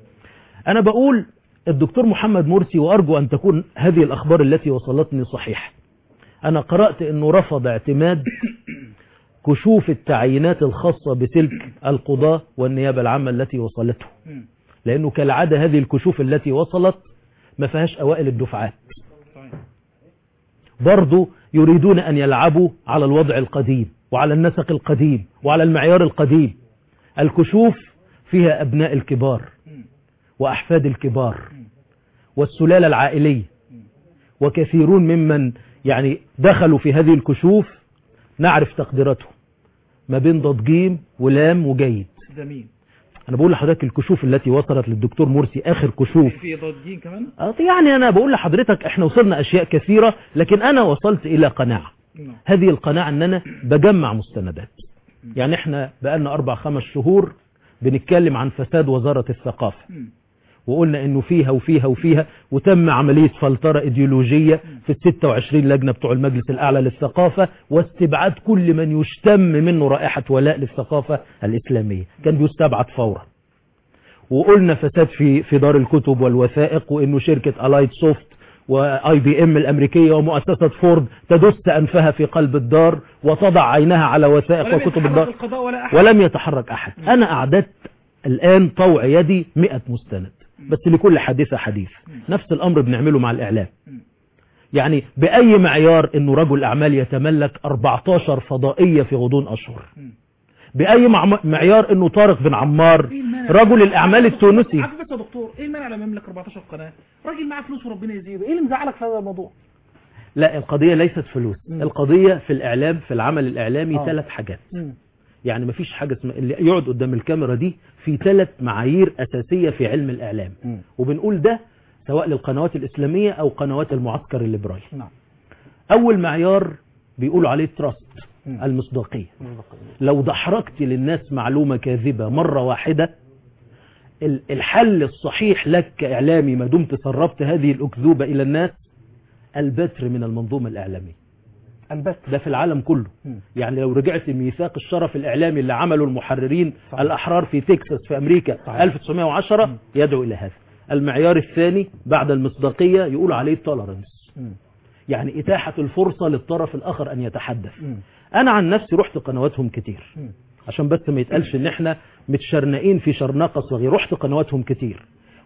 أنا بقول الدكتور محمد مرسي، وأرجو أن تكون هذه الأخبار التي وصلتني صحيحة، أنا قرأت أنه رفض اعتماد كشوف التعيينات الخاصة بسلك القضاء والنيابة العامة التي وصلته، لأنه كالعادة هذه الكشوف التي وصلت ما فيهاش أوائل الدفعات، برضو يريدون أن يلعبوا على الوضع القديم وعلى النسق القديم وعلى المعيار القديم. الكشوف فيها أبناء الكبار وأحفاد الكبار والسلالة العائلية، وكثيرون ممن يعني دخلوا في هذه الكشوف نعرف تقديراتهم ما بين ضجيم ولام وجيد. أنا بقول لحضرتك الكشوف التي وصلت للدكتور مرسي آخر كشوف في ضجين كمان. يعني أنا بقول لحضرتك إحنا وصلنا أشياء كثيرة، لكن أنا وصلت إلى قناعة، هذه القناعة أننا بجمع مستندات. يعني إحنا بقالنا أربع خمس شهور بنتكلم عن فساد وزارة الثقافة، وقلنا إنه فيها وفيها وفيها، وتم عملية فلترة إيديولوجية في الستة وعشرين لجنة بتوع المجلس الأعلى للثقافة، واستبعاد كل من يشتم منه رائحة ولاء للثقافة الإسلامية، كان بيستبعد فورا. وقلنا فساد في في دار الكتب والوثائق، وإنه شركة ألايت سوفت واي بي ام الامريكيه ومؤسسه فورد تدس انفها في قلب الدار وتضع عينها على وثائق وكتب الدار، ولم يتحرك احد. انا اعددت الان طوع يدي مئة مستند، بس لكل حادثه حديث. نفس الامر بنعمله مع الاعلام. يعني باي معيار انه رجل اعمال يتملك أربعتاشر فضائيه في غضون اشهر؟ باي معيار انه طارق بن عمار رجل الاعمال التونسي؟ عارف بس يا دكتور ايه المانع لما يملك أربعتاشر قناه؟ راجل معاه فلوس وربنا يزيده، ايه اللي مزعلك في هذا الموضوع؟ لا، القضيه ليست فلوس، م. القضيه في الاعلام، في العمل الاعلامي ثلاث حاجات. م. يعني ما فيش حاجه اسمها اللي يقعد قدام الكاميرا دي، في ثلاث معايير اساسيه في علم الاعلام، م. وبنقول ده سواء للقنوات الاسلاميه او قنوات المعسكر الليبرالي. نعم. اول معيار بيقولوا عليه تراست، المصداقية. لو دحرجت للناس معلومة كاذبة مرة واحدة، الحل الصحيح لك كإعلامي ما دمت سربت هذه الأكذوبة إلى الناس البتر من المنظومة الإعلامية. البتر ده في العالم كله. م. يعني لو رجعت ميثاق الشرف الإعلامي اللي عمله المحررين صحيح. الأحرار في تكساس في أمريكا صحيح. ألف وتسعمائة وعشرة م. يدعو إلى هذا. المعيار الثاني بعد المصداقية يقول عليه التولرنس، يعني إتاحة الفرصة للطرف الآخر أن يتحدث. م. أنا عن نفسي رحت قنواتهم كتير عشان بس ما يتقالش إن إحنا متشرنقين في شرناقة صغير، رحت قنواتهم كتير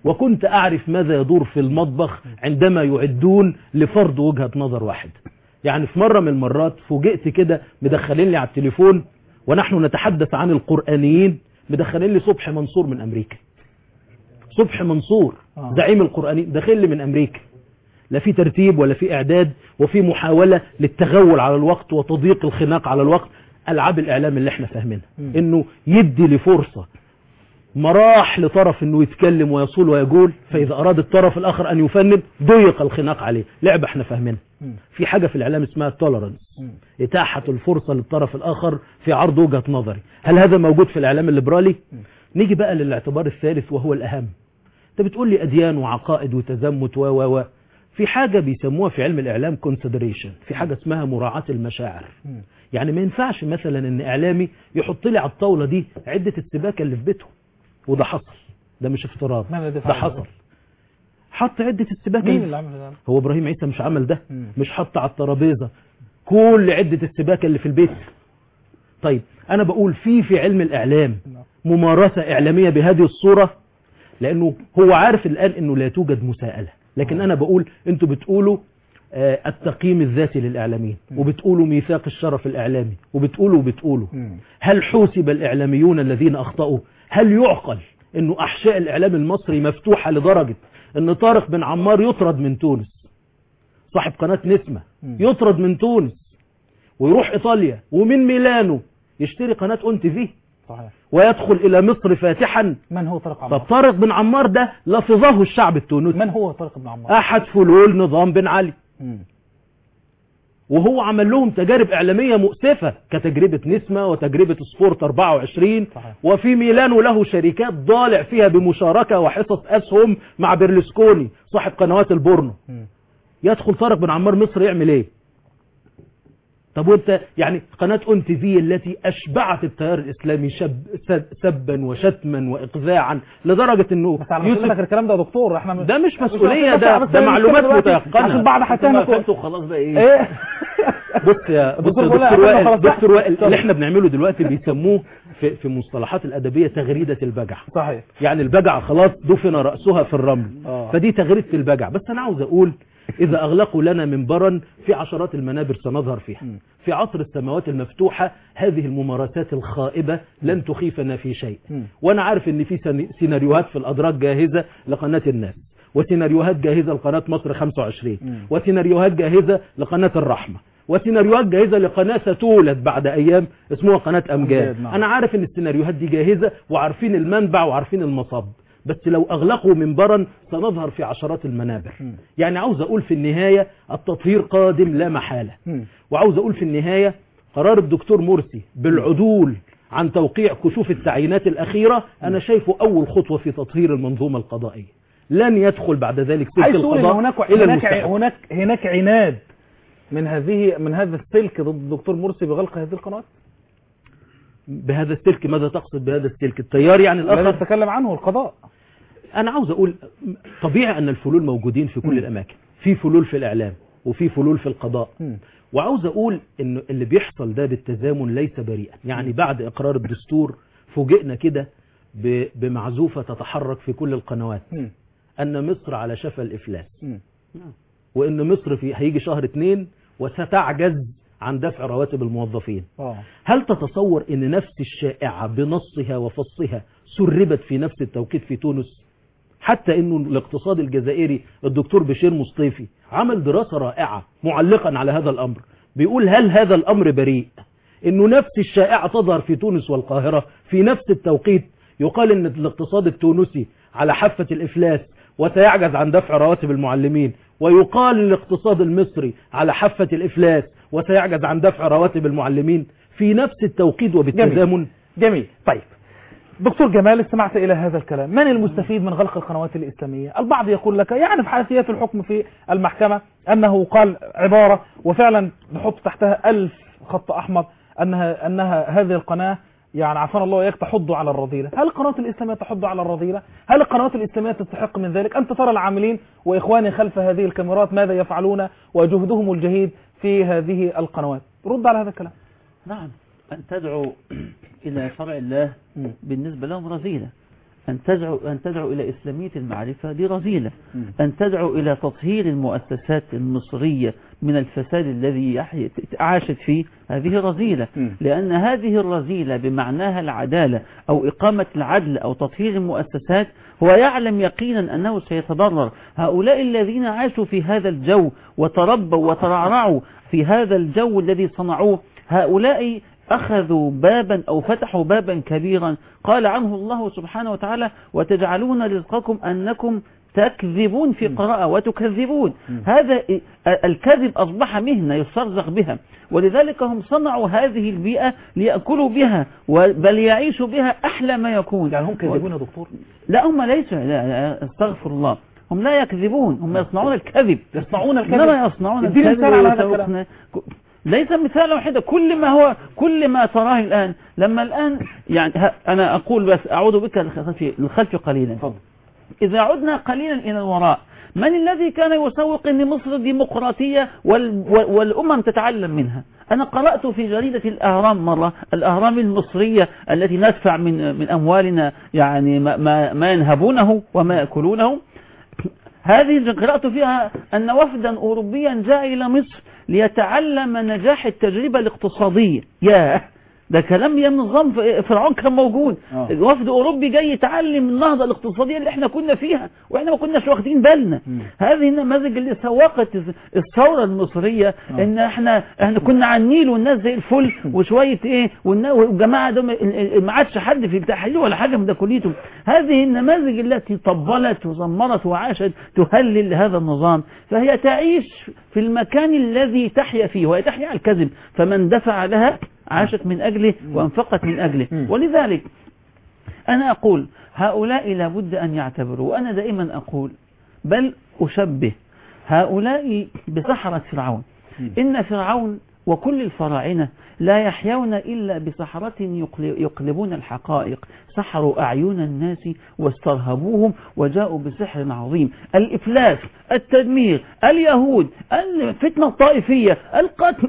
وكنت أعرف ماذا يدور في المطبخ عندما يعدون لفرض وجهة نظر واحد. يعني في مرة من المرات فوجئت كده مدخلين لي على التليفون ونحن نتحدث عن القرآنيين، مدخلين لي صبحي منصور من أمريكا. صبحي منصور زعيم القرآنيين داخل لي من أمريكا، لا في ترتيب ولا في إعداد، وفي محاولة للتغول على الوقت وتضييق الخناق على الوقت. ألعاب الإعلام اللي احنا فاهمينها إنه يدي لفرصة مراح لطرف إنه يتكلم ويصول ويقول، فإذا أراد الطرف الآخر أن يفند ضيق الخناق عليه. لعبة احنا فاهمينها. في حاجة في الإعلام اسمها التولرنس، إتاحة الفرصة للطرف الآخر في عرض وجهة نظري. هل هذا موجود في الإعلام الليبرالي؟ نيجي بقى للاعتبار الثالث وهو الأهم. أنت بتقول لي أديان وعقائد وتزمت و و و في حاجة بيسموها في علم الإعلام consideration، في حاجة اسمها مراعاة المشاعر. يعني ما ينفعش مثلا إن إعلامي يحط لي على الطاولة دي عدة السباكة اللي في بيتهم، وده حصل، ده مش افتراض، ده حصل. حط عدة السباكة. مين اللي عمل ده؟ هو إبراهيم عيسى مش عمل ده؟ مش حط على الترابيزة كل عدة السباكة اللي في البيت؟ طيب أنا بقول في في علم الإعلام ممارسة إعلامية بهذه الصورة، لأنه هو عارف الآن أنه لا توجد مساءلة. لكن أنا بقول أنتوا بتقولوا آه التقييم الذاتي للإعلاميين، وبتقولوا ميثاق الشرف الإعلامي، وبتقولوا وبتقولوا هل حوسب الإعلاميون الذين أخطأوا؟ هل يعقل أنه أحشاء الإعلام المصري مفتوحة لدرجة أن طارق بن عمار يطرد من تونس، صاحب قناة نسمة يطرد من تونس ويروح إيطاليا ومن ميلانو يشتري قناة أون تي في ويدخل إلى مصر فاتحا؟ من هو طارق عمار؟ طب طارق بن عمار ده لفظه الشعب التونسي. من هو طارق بن عمار؟ أحد فلول نظام بن علي. مم. وهو عمل لهم تجارب إعلامية مؤسفة كتجربة نسمة وتجربة سبورت أربعة وعشرين. صحيح. وفي ميلانو له شركات ضالع فيها بمشاركة وحصص أسهم مع برلسكوني صاحب قنوات البورنو. مم. يدخل طارق بن عمار مصر يعمل ايه؟ طب وانت يعني قناة اون تي في التي اشبعت التيار الاسلامي شب سبا وشتما واقذاعا لدرجة انه بس على يوسف الكلام ده يا دكتور احنا ده مش مسؤولية، ده ده معلومات متيقنة عشان بعد حتى فهمتوا خلاص بقى ايه. بص يا دكتور وائل، دكتور وائل اللي احنا بنعمله دلوقتي بيسموه في في مصطلحات الادبية تغريدة البجع. صحيح. يعني البجع خلاص دفن رأسها في الرمل. آه. فدي تغريدة البجع. بس انا عاوز اقول إذا أغلقوا لنا منبرا في عشرات المنابر سنظهر فيها. في عصر السماوات المفتوحة هذه الممارسات الخائبة لن تخيفنا في شيء. وأنا عارف أن في سيناريوهات في الأدراج جاهزة لقناة الناس، وسيناريوهات جاهزة لقناة مصر خمسة وعشرين، وسيناريوهات جاهزة لقناة الرحمة، وسيناريوهات جاهزة لقناة ستولد بعد أيام اسمها قناة أمجاد. أنا عارف أن السيناريوهات دي جاهزة وعارفين المنبع وعارفين المصب. بس لو أغلقوا منبرا سنظهر في عشرات المنابر. م. يعني عاوز أقول في النهاية التطهير قادم لا محالة. م. وعاوز أقول في النهاية قرار الدكتور مرسي بالعدول عن توقيع كشوف التعيينات الأخيرة م. أنا شايفه أول خطوة في تطهير المنظومة القضائية. لن يدخل بعد ذلك سلك القضاء هناك إلى هناك هناك هناك عناد من هذه من هذا السلك ضد الدكتور مرسي بغلق هذه القنوات. بهذا السلك ماذا تقصد بهذا السلك؟ التيار يعني الآخر الذي نتكلم عنه القضاء. أنا عاوز أقول طبيعي أن الفلول موجودين في كل م. الأماكن، في فلول في الإعلام وفي فلول في القضاء. م. وعاوز أقول أن اللي بيحصل ده بالتزامن ليس بريئا. يعني بعد إقرار الدستور فوجئنا كده بمعزوفة تتحرك في كل القنوات م. أن مصر على شفا الإفلاس، م. وأن مصر في هيجي شهر اتنين وستعجز عن دفع رواتب الموظفين. أوه. هل تتصور أن نفس الشائعة بنصها وفصها سربت في نفس التوقيت في تونس؟ حتى أنه الاقتصاد الجزائري الدكتور بشير مصطفي عمل دراسة رائعة معلقا على هذا الأمر، بيقول هل هذا الأمر بريء أنه نفس الشائعة تظهر في تونس والقاهرة في نفس التوقيت؟ يقال أن الاقتصاد التونسي على حافة الإفلاس وسيعجز عن دفع رواتب المعلمين، ويقال الاقتصاد المصري على حافة الإفلاس وسيعجز عن دفع رواتب المعلمين في نفس التوقيت وبالتزامن. جميل. جميل. طيب دكتور جمال، استمعت إلى هذا الكلام. من المستفيد من غلق القنوات الإسلامية؟ البعض يقول لك يعني في حيثيات الحكم في المحكمة أنه قال عبارة وفعلا نحط تحتها ألف خط أحمر أنها أنها هذه القناة يعني عافانا الله وإياك تحض على الرذيلة. هل القنوات الإسلامية تحض على الرذيلة؟ هل القنوات الإسلامية تستحق من ذلك؟ أنت ترى العاملين وإخواني خلف هذه الكاميرات ماذا يفعلون وجهدهم الجهيد في هذه القنوات. رد على هذا الكلام. نعم، أن تدعو إلى شرع الله بالنسبة لهم رذيلة. أن تدعو, أن تدعو إلى إسلامية المعرفة دي رذيلة. أن تدعو إلى تطهير المؤسسات المصرية من الفساد الذي عاشت فيه هذه رذيلة، لأن هذه الرذيلة بمعناها العدالة أو إقامة العدل أو تطهير المؤسسات هو يعلم يقينا أنه سيتضرر. هؤلاء الذين عاشوا في هذا الجو وتربوا وترعرعوا في هذا الجو الذي صنعوه، هؤلاء أخذوا بابا أو فتحوا بابا كبيرا قال عنه الله سبحانه وتعالى: وتجعلون رزقكم أنكم تكذبون في قراءة وتكذبون. هذا الكذب أصبح مهنة يسترزق بها، ولذلك هم صنعوا هذه البيئة ليأكلوا بها بل يعيشوا بها أحلى ما يكون. يعني هم كذبون يا دكتور؟ لا، هم ليسوا، لا استغفر الله، هم لا يكذبون، هم يصنعون الكذب. يصنعون الكذب؟ لا يصنعون الكذب. ليس مثال واحدة، كل ما هو كل ما تراه الآن. لما الآن يعني أنا أقول بس أعود بك للخلف قليلا. فضل. إذا عدنا قليلا إلى الوراء، من الذي كان يسوق أن مصر ديمقراطية والأمم تتعلم منها؟ أنا قرأت في جريدة الأهرام مرة، الأهرام المصرية التي ندفع من من أموالنا يعني ما, ما ينهبونه وما يأكلونه، هذه قرأت فيها أن وفدا أوروبيا جاء إلى مصر ليتعلم نجاح التجربة الاقتصادية. يا ده كلام يا نظام فرعون كان موجود. أوه. وفد أوروبي جاي يتعلم النهضة الاقتصادية اللي احنا كنا فيها وإحنا ما كناش واخدين بالنا. مم. هذه النماذج اللي سوقت الثورة المصرية. أوه. إن احنا احنا كنا على النيل والناس زي الفل وشوية إيه والجماعة ده ما عادش حد في التحليل ولا حاجة من ده كليته. هذه النماذج التي طبلت وزمرت وعاشت تهلل هذا النظام، فهي تعيش في المكان الذي تحيا فيه، وهي تحيا على الكذب، فمن دفع لها عاشت من أجله وانفقت من أجله. ولذلك أنا أقول هؤلاء لابد أن يعتبروا، وأنا دائما أقول بل أشبه هؤلاء بسحرة فرعون. إن فرعون وكل الفراعنة لا يحيون إلا بسحرة يقلبون الحقائق، سحروا أعين الناس واسترهبوهم وجاءوا بسحر عظيم. الإفلاس، التدمير، اليهود، الفتنة الطائفية، القتل،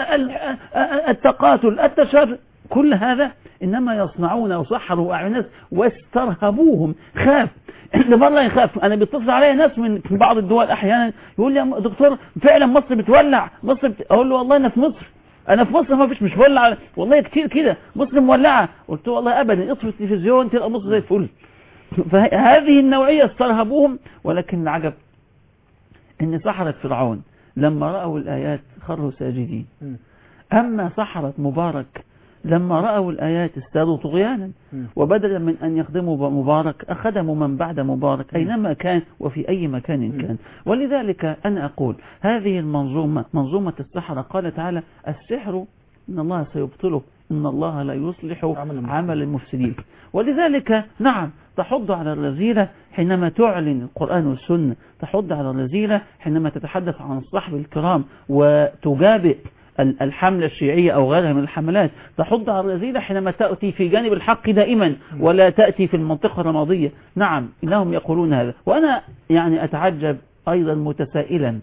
التقاتل، التشرذم، كل هذا إنما يصنعون وسحروا أعين الناس واسترهبوهم. خاف اللي بره يخاف. أنا بيتصل علي ناس من بعض الدول أحيانا يقول لي يا دكتور فعلا مصر بتولع، مصر بت... أقول له والله أنا في مصر، أنا في مصر ما فيش مش بولع والله كتير كده، مصر مولعة. قلت له والله أبدا، اطفي التلفزيون تلقى مصر زي الفل. فهذه النوعية استرهبوهم. ولكن العجب إن سحرة فرعون لما رأوا الآيات خروا ساجدين. أما سحرة مبارك لما رأوا الآيات ازدادوا طغيانا، وبدلا من أن يخدموا مبارك أخدموا من بعد مبارك أينما كان وفي أي مكان كان. ولذلك أنا أقول هذه المنظومة منظومة السحرة، قال تعالى: السحر إن الله سيبطله إن الله لا يصلح عمل المفسدين. ولذلك نعم تحض على الرذيلة حينما تعلن القرآن والسنة، تحض على الرذيلة حينما تتحدث عن الصحب الكرام وتجابئ الحملة الشيعية أو غيرها من الحملات، تحض على الرذيلة حينما تأتي في جانب الحق دائما ولا تأتي في المنطقة الرمادية. نعم إنهم يقولون هذا. وأنا يعني أتعجب أيضا متسائلا،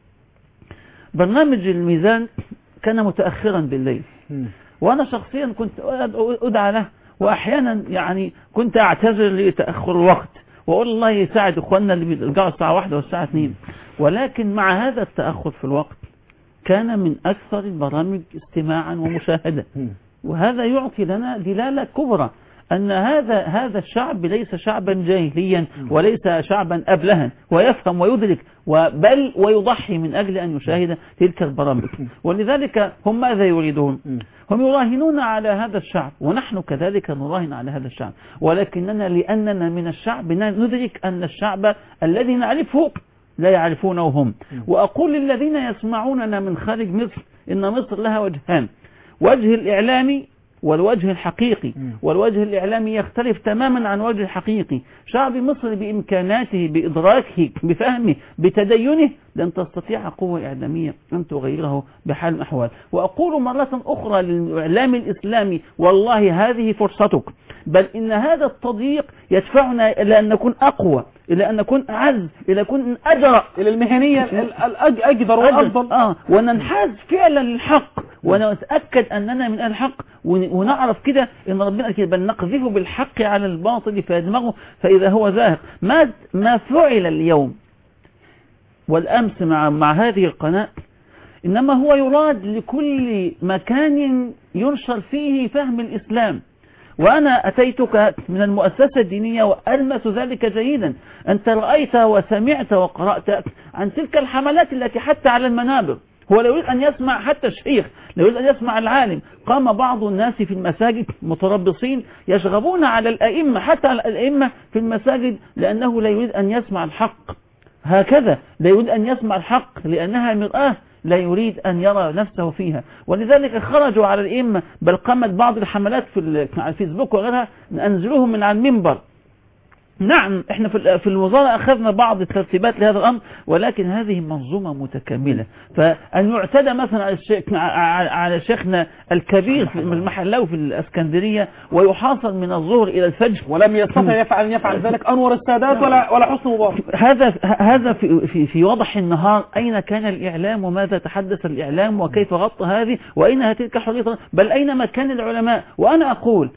برنامج الميزان كان متأخرا بالليل، وأنا شخصيا كنت أدعى له، وأحيانا يعني كنت أعتذر لتأخر الوقت وأقول الله يساعد إخواننا اللي بيرجعوا الساعة واحدة والساعة اثنين. ولكن مع هذا التأخر في الوقت كان من أكثر البرامج استماعا ومشاهدة، وهذا يعطي لنا دلالة كبرى أن هذا هذا الشعب ليس شعبا جاهليا وليس شعبا أبلها، ويفهم ويدرك بل ويضحي من أجل أن يشاهد تلك البرامج. ولذلك هم ماذا يريدون؟ هم يراهنون على هذا الشعب، ونحن كذلك نراهن على هذا الشعب، ولكننا لأننا من الشعب ندرك أن الشعب الذي نعرفه لا يعرفونه هم. وأقول للذين يسمعوننا من خارج مصر إن مصر لها وجهان، وجه الإعلامي والوجه الحقيقي، والوجه الإعلامي يختلف تماما عن وجه الحقيقي. شعب مصر بإمكاناته بإدراكه بفهمه بتدينه لن تستطيع قوة إعلامية أن تغيره بحال من الأحوال. وأقول مرة أخرى للإعلام الإسلامي والله هذه فرصتك، بل إن هذا التضييق يدفعنا إلى أن نكون أقوى، إلى أن نكون أعز، إلى أن نكون أجرأ، إلى المهنية الأجدر والأفضل، آه وننحاز فعلا للحق ونتأكد أننا من الحق، ونعرف كده إن ربنا كده بل نقذف بالحق على الباطل فيدمغه فإذا هو زاهق. ما ما فعل اليوم والأمس مع مع هذه القناة إنما هو يراد لكل مكان ينشر فيه فهم الإسلام. وأنا أتيتك من المؤسسة الدينية وألمس ذلك جيدا. أنت رأيت وسمعت وقرأت عن تلك الحملات التي حتى على المنابر. هو لا يريد أن يسمع حتى الشيخ، لا يريد أن يسمع العالم. قام بعض الناس في المساجد متربصين يشغبون على الأئمة، حتى على الأئمة في المساجد، لأنه لا يريد أن يسمع الحق. هكذا لا يريد أن يسمع الحق لأنها مرآة لا يريد أن يرى نفسه فيها. ولذلك خرجوا على الأئمة، بل قامت بعض الحملات في الفيسبوك وغيرها أنزلوهم من على المنبر. نعم احنا في الوزارة أخذنا بعض الترتيبات لهذا الأمر، ولكن هذه منظومة متكاملة. فأن يعتدى مثلا على, الشيخ على شيخنا الكبير في المحلاوي في الإسكندرية ويحاصر من الظهر إلى الفجر، ولم يستطع يفعل يفعل ذلك أنور السادات ولا ولا حسن مبارك. هذا هذا في, في في وضح النهار. أين كان الإعلام وماذا تحدث الإعلام وكيف غطى هذه، وأين تلك حرية، بل أين مكان العلماء؟ وأنا أقول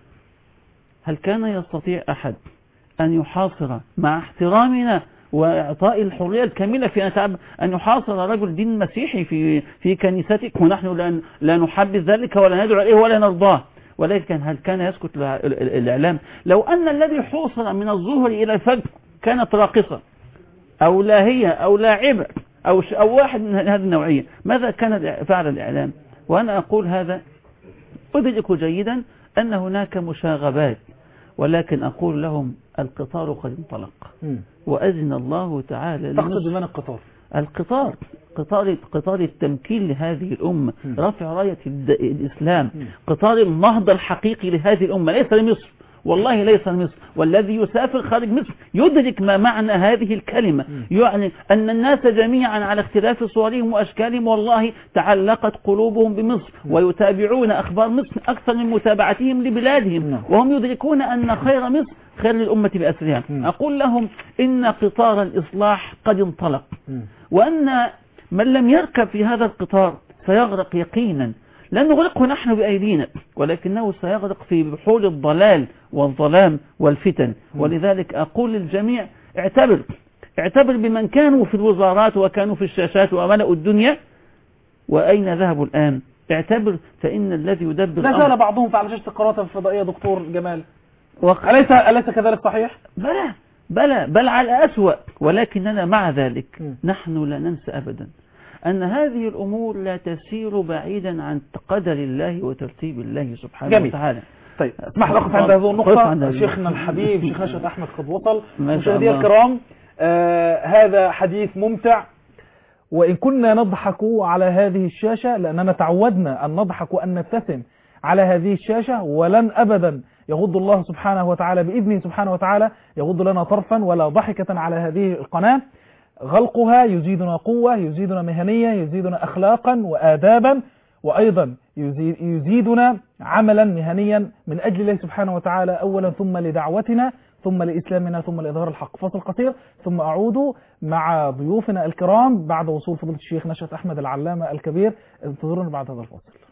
هل كان يستطيع أحد أن يحاصر مع احترامنا وإعطاء الحرية الكاملة في أن أن يحاصر رجل دين مسيحي في في كنيستك، ونحن لا لا نحبذ ذلك ولا ندعو إليه ولا نرضاه؟ ولكن هل كان يسكت الإعلام؟ لو أن الذي حوصر من الظهر إلى الفجر كانت راقصة أو لاهية أو لاعبة أو أو واحد من هذه النوعية، ماذا كان فعل الإعلام؟ وأنا أقول هذا أدرك جيدا أن هناك مشاغبات، ولكن أقول لهم القطار قد انطلق وأذن الله تعالى. تقصد بمن القطار؟ القطار قطار قطار التمكين لهذه الأمة، رفع راية الإسلام، قطار النهضة الحقيقي لهذه الأمة، ليس لمصر، والله ليس لمصر. والذي يسافر خارج مصر يدرك ما معنى هذه الكلمة، يعني أن الناس جميعا على اختلاف صورهم وأشكالهم والله تعلقت قلوبهم بمصر، ويتابعون أخبار مصر أكثر من متابعتهم لبلادهم، وهم يدركون أن خير مصر خير للأمة بأسرها. أقول لهم إن قطار الإصلاح قد انطلق، وأن من لم يركب في هذا القطار سيغرق يقينا. لن نغرقه نحن بأيدينا، ولكنه سيغرق في بحور الضلال والظلام والفتن. ولذلك أقول للجميع اعتبر اعتبر بمن كانوا في الوزارات وكانوا في الشاشات وملأوا الدنيا وأين ذهبوا الآن. اعتبر فإن الذي يدبر لا زال بعضهم على شاشة القنوات الفضائية دكتور جمال، وق... أليس أليس كذلك صحيح؟ بلى بلى بل على أسوأ. ولكننا مع ذلك م. نحن لا ننسى أبدا أن هذه الأمور لا تسير بعيدا عن قدر الله وترتيب الله سبحانه جميل. وتعالى. طيب اسمح لي أقف عند هذه النقطة. شيخنا الحبيب شيخ نشأت أحمد قد وصل. مشاهدينا الكرام، آه هذا حديث ممتع، وإن كنا نضحك على هذه الشاشة لأننا تعودنا أن نضحك وأن نبتسم على هذه الشاشة، ولن أبدا يغض الله سبحانه وتعالى بإذنه سبحانه وتعالى يغض لنا طرفا ولا ضحكة على هذه القناة. غلقها يزيدنا قوة، يزيدنا مهنية، يزيدنا أخلاقا وآدابا، وأيضا يزيدنا عملا مهنيا من أجل الله سبحانه وتعالى أولا، ثم لدعوتنا، ثم لإسلامنا، ثم لإظهار الحق. فاصل قصير ثم أعود مع ضيوفنا الكرام بعد وصول فضيلة الشيخ نشأت أحمد العلامة الكبير. انتظرونا بعد هذا الفاصل.